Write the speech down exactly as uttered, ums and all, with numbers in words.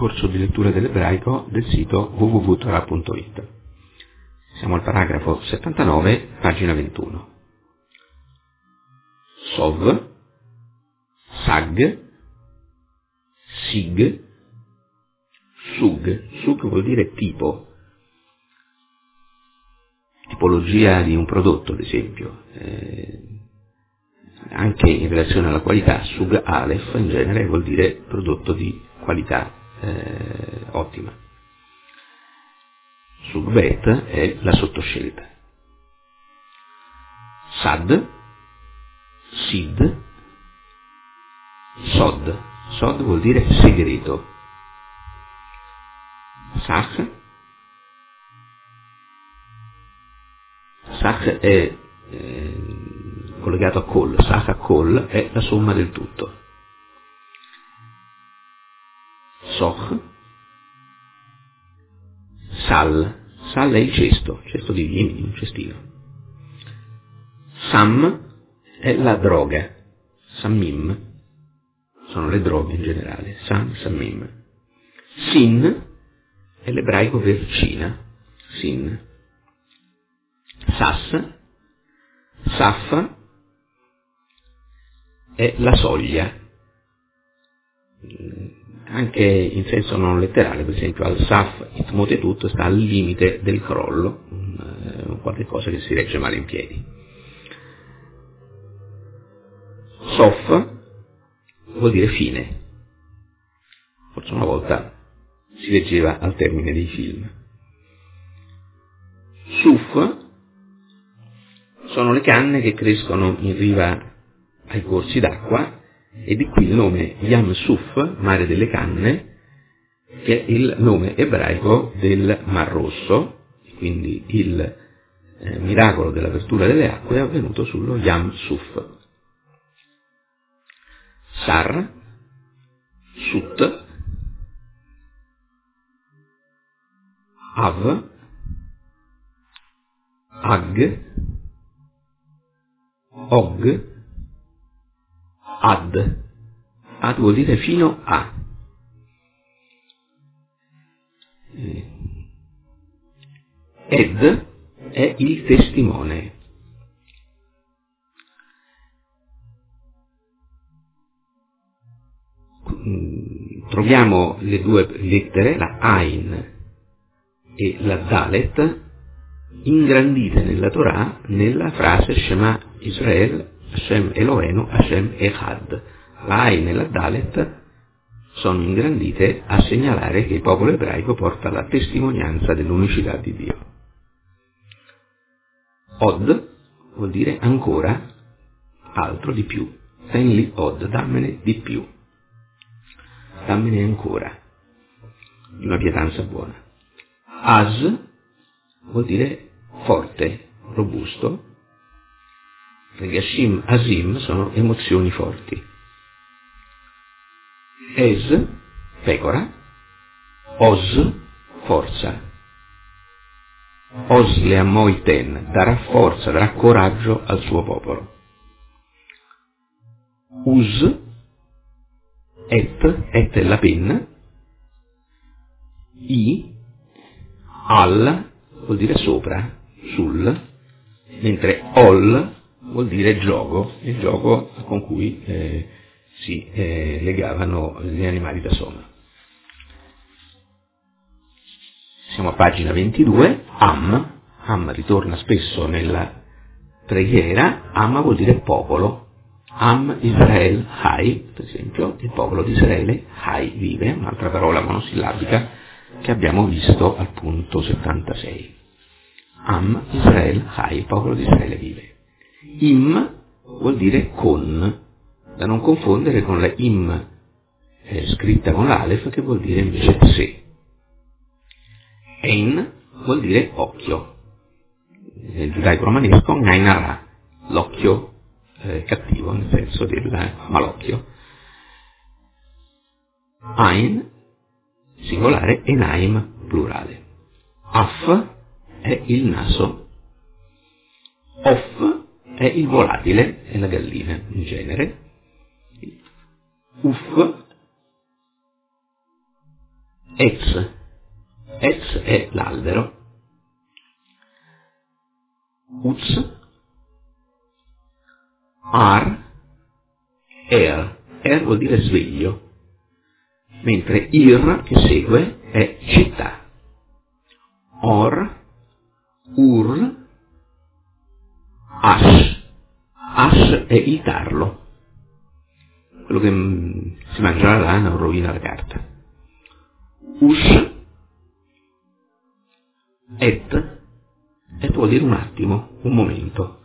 corso di lettura dell'ebraico del sito w w w punto torah punto i t. Siamo al paragrafo settantanove, pagina ventuno. Sov, Sag, Sig, Sug. Sug vuol dire tipo, tipologia di un prodotto, ad esempio. Eh, anche in relazione alla qualità, Sug Aleph in genere vuol dire prodotto di qualità eh, ottima. Sug Bet è la sottoscelta. Sad, Sid, Sod. Sod vuol dire segreto. Sach, Sach è eh, collegato a Kol. Sach a Kol è la somma del tutto. Soch, Sal. Sal è il cesto, cesto di vini, un cestino. Sam è la droga. Sammim sono le droghe in generale. Sam, Sammim. Sin è l'ebraico per Cina. Sin. Sas, Saf è la soglia. Anche in senso non letterale, per esempio al Saf Itmotetut sta al limite del crollo, un, qualche cosa che si regge male in piedi. Sof vuol dire fine. Forse una volta si leggeva al termine dei film. Suf sono le canne che crescono in riva ai corsi d'acqua, e di qui il nome Yam Suf, mare delle canne, che è il nome ebraico del Mar Rosso, quindi il eh, miracolo dell'apertura delle acque è avvenuto sullo Yam Suf. Sar, Sut, Av, Ag, Og, Ad. Ad vuol dire fino a. Ed è il testimone. Troviamo le due lettere, la Ain e la Dalet, ingrandite nella Torah nella frase Shema Israel Hashem Eloheinu Hashem Echad. La Ain e la Dalet sono ingrandite a segnalare che il popolo ebraico porta la testimonianza dell'unicità di Dio. Od vuol dire ancora, altro, di più. Tenli od, dammene di più. Dammene ancora. Una pietanza buona. As vuol dire forte, robusto. Yashim, Asim sono emozioni forti. Es, pecora. Oz, forza. Oz le ammoiten, darà forza, darà coraggio al suo popolo. Us, et, et è la penna. I, al vuol dire sopra, sul, mentre ol vuol dire gioco, il gioco con cui eh, si eh, legavano gli animali da soma. Siamo a pagina ventidue. Am, Am ritorna spesso nella preghiera. Am vuol dire popolo. Am Israel Hai, per esempio, il popolo di Israele, Hai, vive, un'altra parola monosillabica che abbiamo visto al punto settantasei. Am Israel Hai, il popolo di Israele vive. Im vuol dire con, da non confondere con la im eh, scritta con l'alef, che vuol dire invece se. Ein vuol dire occhio. Nel giudaico romanesco Ngain Ara, l'occhio eh, cattivo, nel senso del malocchio. Ein singolare, Enaim plurale. Af è il naso. Off è il volatile, è la gallina in genere. Uff Etz, etz è l'albero, uz, ar, er, er vuol dire sveglio, mentre ir che segue è città, or, ur, ash, ash è il tarlo, quello che mh, si mangia la lana o rovina la carta, ush, et, et vuol dire un attimo, un momento,